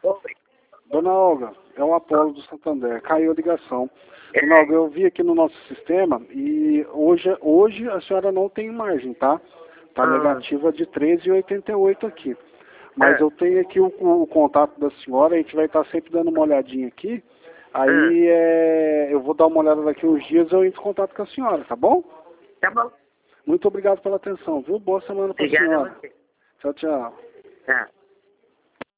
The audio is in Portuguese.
Oi. Dona Olga, é o Apolo do Santander. Caiu a ligação. Dona Olga, eu vi aqui no nosso sistema e hoje a senhora não tem margem, tá? Tá negativa de 13,88 aqui. Mas eu tenho aqui o contato da senhora, a gente vai estar sempre dando uma olhadinha aqui. Aí eu vou dar uma olhada daqui uns dias e eu entro em contato com a senhora, tá bom? Tá bom. Muito obrigado pela atenção, viu? Boa semana para a Obrigada a senhora. você. Tchau, tchau. Tá.